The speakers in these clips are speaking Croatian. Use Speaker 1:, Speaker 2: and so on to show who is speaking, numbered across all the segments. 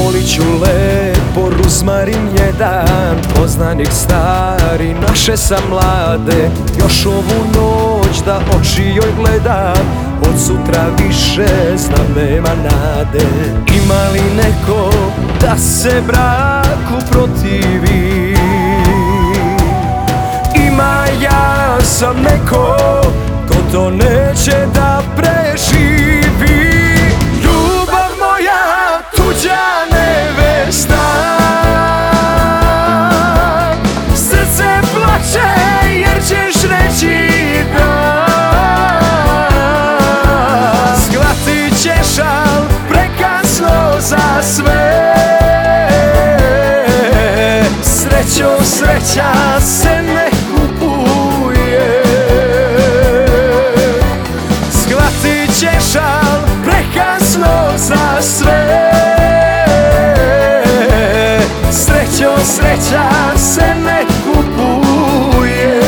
Speaker 1: Polit ću lepo ruzmarin jedan, poznanik stari naše sam mlade. Još ovu noć da oči joj gledam, od sutra više znam nema nade. Ima li neko da se braku protivi? Ima, ja sam neko ko to neće da preživi. Ljubav moja, tuđa nevesta, srce plače jer ćeš reći da. Shvatit ćeš, al prekasno za sve. Srećo, sreća se ne kupuje. Shvatit ćeš, al prekasno za sve. Srećo, sreća se ne kupuje.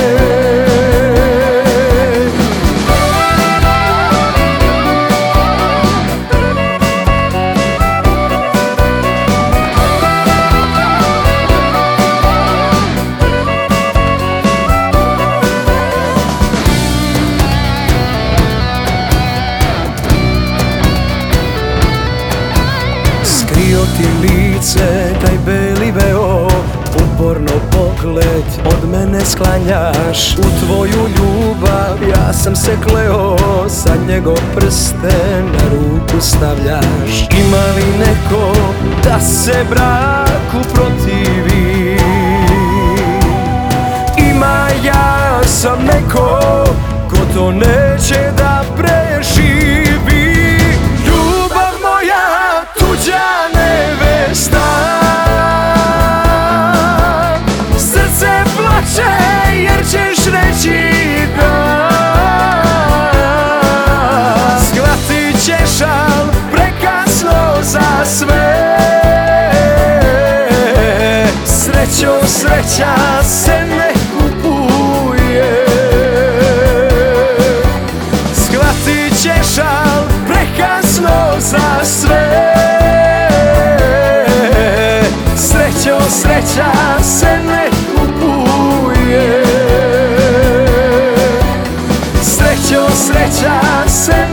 Speaker 1: Skrio ti lice, taj beli veo, uporno pogled od mene sklanjaš. U tvoju ljubav ja sam se kleo, sad njegov prsten na ruku stavljaš. Ima li neko da se braku protivi? Ima, ja sam neko ko to neće da preživi. Ljubav moja, tuđa nevesta, srce plače jer ćeš reći da. Shvatit ćeš, al prekasno za sve. Srećo, sreća se ne kupuje. Shvatit ćeš, al prekasno za sve. Srećo, sreća se ne kupuje. Srećo, sreća se